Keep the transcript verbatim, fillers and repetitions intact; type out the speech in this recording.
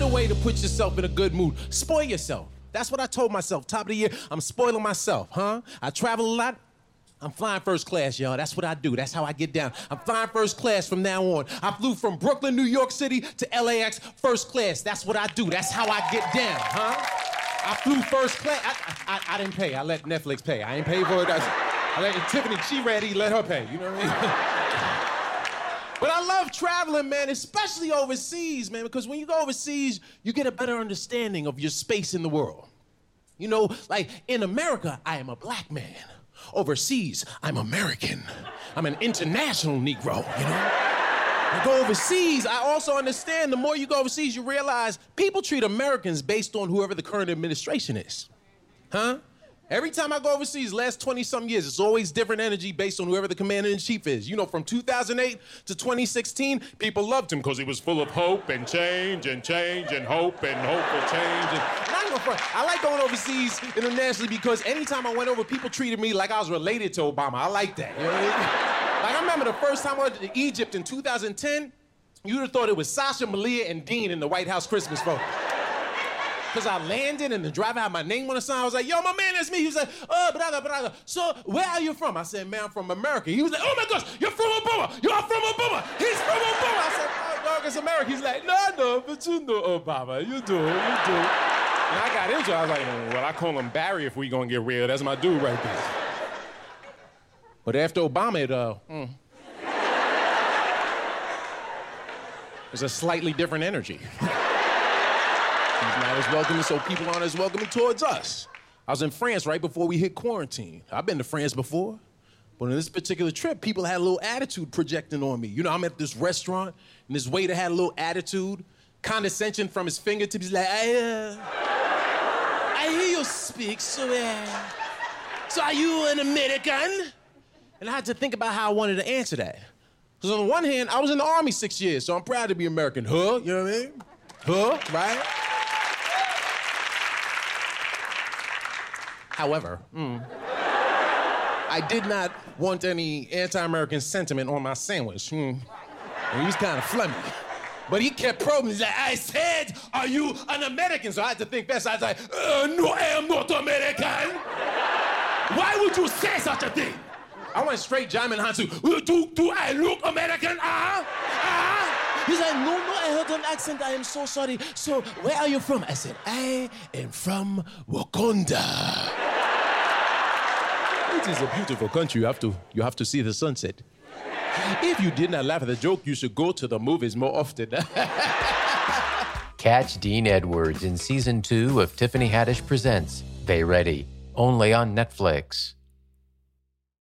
way to put yourself in a good mood. Spoil yourself. That's what I told myself. Top of the year, I'm spoiling myself, huh? I travel a lot. I'm flying first class, y'all. That's what I do. That's how I get down. I'm flying first class from now on. I flew from Brooklyn, New York City to L A X first class. That's what I do. That's how I get down, huh? I flew first class. I, I, I didn't pay. I let Netflix pay. I ain't paid for it. I, I let Tiffany, she ready, let her pay. You know what I mean? But I love traveling, man, especially overseas, man, because when you go overseas, you get a better understanding of your space in the world. You know, like in America, I am a black man. Overseas, I'm American. I'm an international Negro, you know? I go overseas, I also understand the more you go overseas, you realize people treat Americans based on whoever the current administration is. Huh? Every time I go overseas, last twenty-some years, it's always different energy based on whoever the commander-in-chief is. You know, from two thousand eight to twenty sixteen, people loved him because he was full of hope and change and change and hope and hope for change. And, and I, ain't gonna front. I like going overseas internationally because anytime I went over, people treated me like I was related to Obama. I like that, you know what I mean? Like, I remember the first time I went to Egypt in two thousand ten, you'd have thought it was Sasha, Malia, and Dean in the White House Christmas photo. Because I landed and the driver had my name on the sign. I was like, yo, my man, that's me. He was like, oh, brother, brother. So where are you from? I said, man, I'm from America. He was like, oh my gosh, you're from Obama. You're from Obama. He's from Obama. I said, oh, dog, it's America. He's like, no, no, but you know Obama. You do, you do. And I got into it. I was like, well, I call him Barry if we gonna get real. That's my dude right there. But after Obama, it, uh, mm, there's a slightly different energy. He's not as welcoming, so people aren't as welcoming towards us. I was in France right before we hit quarantine. I've been to France before, but on this particular trip, people had a little attitude projecting on me. You know, I'm at this restaurant, and this waiter had a little attitude, condescension from his fingertips. He's like, I, uh, I hear you speak, so, uh, so are you an American? And I had to think about how I wanted to answer that. Because on the one hand, I was in the Army six years, so I'm proud to be American. Huh? You know what I mean? Huh? Right? However, mm, I did not want any anti-American sentiment on my sandwich. Mm. And he was kind of flummy. But he kept probing. He's like, I said, are you an American? So I had to think fast. I was like, uh, no, I am not American. Why would you say such a thing? I went straight Jaimin Hansu. Do, do I look American? Ah? Uh-huh. Ah? Uh-huh. He's like, no, no, I heard an accent. I am so sorry. So where are you from? I said, I am from Wakanda. It is a beautiful country. You have to, you have to see the sunset. If you did not laugh at the joke, you should go to the movies more often. Catch Dean Edwards in season two of Tiffany Haddish Presents They Ready, only on Netflix.